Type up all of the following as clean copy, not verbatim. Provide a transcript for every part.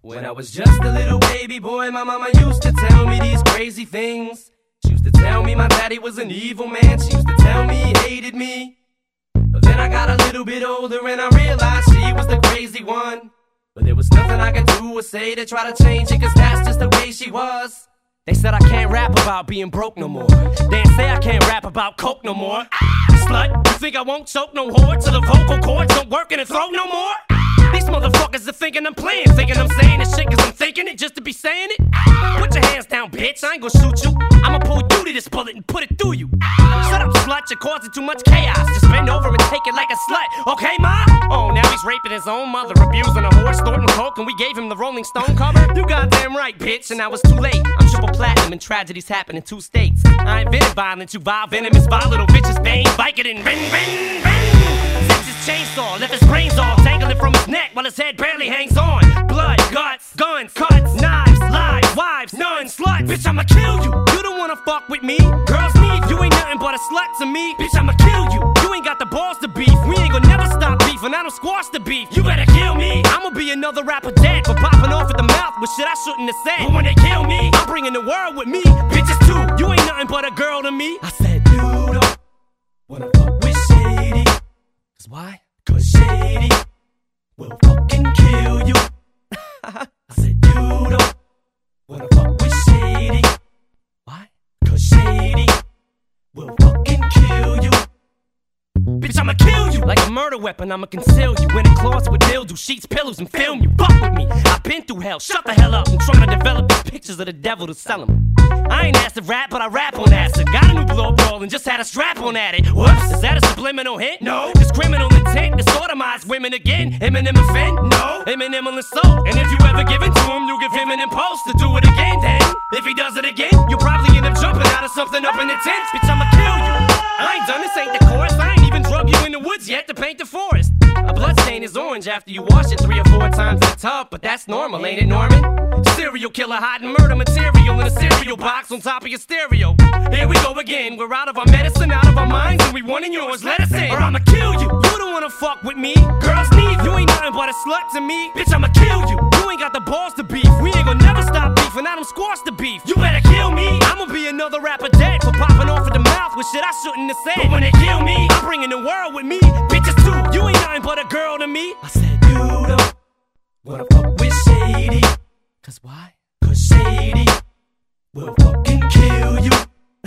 When I was just a little baby boy, my mama used to tell me these crazy things. She used to tell me my daddy was an evil man. She used to tell me he hated me. But then I got a little bit older and I realized she was the crazy one. But there was nothing I could do or say to try to change it, cause that's just the way she was. They said I can't rap about being broke no more. They say I can't rap about coke no more. Slut, you think I won't choke no whore till the vocal cords don't work in the throat no more? These motherfuckers are thinking I'm playing, thinking I'm saying this shit cause I'm thinking it just to be saying it. Put your hands down, bitch, I ain't gon' shoot you. I'ma pull you to this bullet and put it through you. Shut up, slut, you're causing too much chaos. Just bend over and take it like a slut, okay, ma? Oh, now he's raping his own mother, abusing a horse, snorting coke, and we gave him the Rolling Stone cover? You goddamn right, bitch, and now it's too late. I'm triple platinum and tragedies happen in 2 states. I invented violence, you vile, venomous, vile little bitches, bang, Vicodin, ring, ring, ring. Zips his chainsaw, left his brains all dangling from his neck while his head barely hangs on. Blood, guts, guns, cuts, knives, lies, wives, nuns, sluts. Bitch, I'ma kill you. You don't wanna fuck with me. Girls need you ain't nothing but a slut to me. Bitch, I'ma kill you. You ain't got the balls to beef. We ain't gonna never stop beefing. I don't squash the beef. You better kill me. I'ma be another rapper dead for popping off at the mouth with shit I shouldn't have said. But when they kill me, I'm bringing the world with me. Bitches too. You ain't nothing but a girl to me. I said you don't wanna fuck with Shady. Cause why? Cause Shady will fucking kill you. I said you don't wanna fuck with Shady. Why? Cause Shady will fucking kill you. Bitch, I'ma kill you. Like a murder weapon, I'ma conceal you in a closet with mildew, sheets, pillows, and film you. Fuck with me, I've been through hell. Shut the hell up, I'm trying to develop these pictures of the devil to sell them. I ain't acid rap, but I rap on acid. Got a new blow roll and just had a strap on at it. Whoops, is that a subliminal hint? No. This criminal intent to sodomize women again. Eminem offend? No. Eminem will insult. And if you ever give it to him, you give him an impulse to do it again. Then, if he does it again, you'll probably end up jumping out of something up in the tent. Bitch, I'ma kill you. I ain't done this, ain't the chorus. I ain't even drug you in the woods yet to paint the forest. A blood stain is orange after you wash it 3 or 4 times in the tub, but that's normal, ain't it, Norman? Serial killer hiding murder material in a cereal box on top of your stereo. Here we go again, we're out of our medicine, out of our minds, and we wanting yours, let us in. Or I'ma kill you, you don't wanna fuck with me. Girls need you ain't nothing but a slut to me. Bitch, I'ma kill you, you ain't got the balls to beef. We ain't gonna never stop beefing, I don't squash the beef. You better kill me, I'ma be another rapper dead for popping off at the mouth with shit I shouldn't have said. But when they kill me, I'm bringing the world with me. Bitches too, you ain't nothing but a girl to me. I said you don't wanna fuck with Shady. Cause why? Cause Shady will fucking kill you.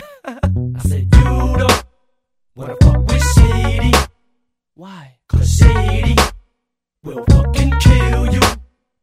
I said you don't wanna fuck with Shady. Why? Cause Shady will fucking kill you.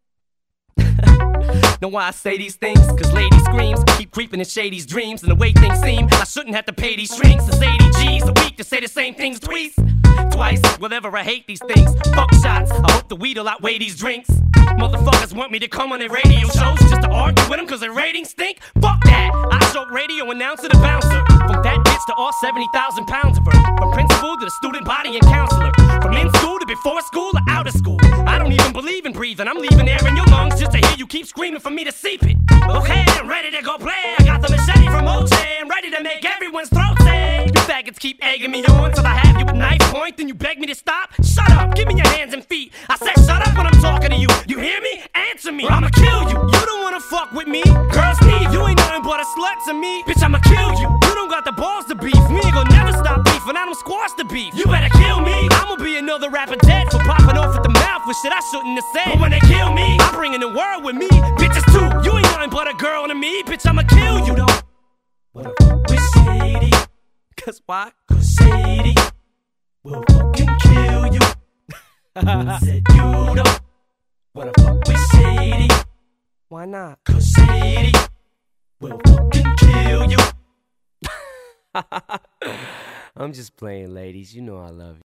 Know why I say these things? Cause lady screams keep creeping in Shady's dreams. And the way things seem, I shouldn't have to pay these strings. It's 80 G's a week to say the same things twice. Whatever, I hate these things. Fuck shots, I hope the weed'll outweigh these drinks. Motherfuckers want me to come on their radio shows just to argue with them cause their ratings stink. Fuck that, I choke radio announcer to bouncer. From that bitch to all 70,000 pounds of her. From principal to the student body and counselor. From in school to before school or out of school. I don't even believe in breathing, I'm leaving air in your lungs just to hear you keep screaming for me to seep it. Okay, I'm ready to go play. I got the machete from OJ, I'm ready to make everyone's throat sing. You faggots keep egging me on till I have you with knife point, then you beg me to stop. Shut up, give me your hands and feet. I said shut up when I'm talking to you. You hear me? Answer me, or I'ma kill you. You don't wanna fuck with me. Girls need you ain't nothing but a slut to me. Bitch, I'ma kill you. You don't got the balls to beef. We ain't gonna never stop beefing. I don't squash the beef. You better kill me. I'ma be another rapper dead for popping off at the mouth with shit I shouldn't have said. But when they kill me, I'm bringing the world with me. Bitches too. You ain't nothing but a girl to me. Bitch, I'ma kill you. You don't wanna fuck with Shady. Cause why? Cause Shady will fucking kill you. I said you don't wanna fuck with Shady. Why not? Cause Shady will fucking kill you. I'm just playing, ladies. You know I love you.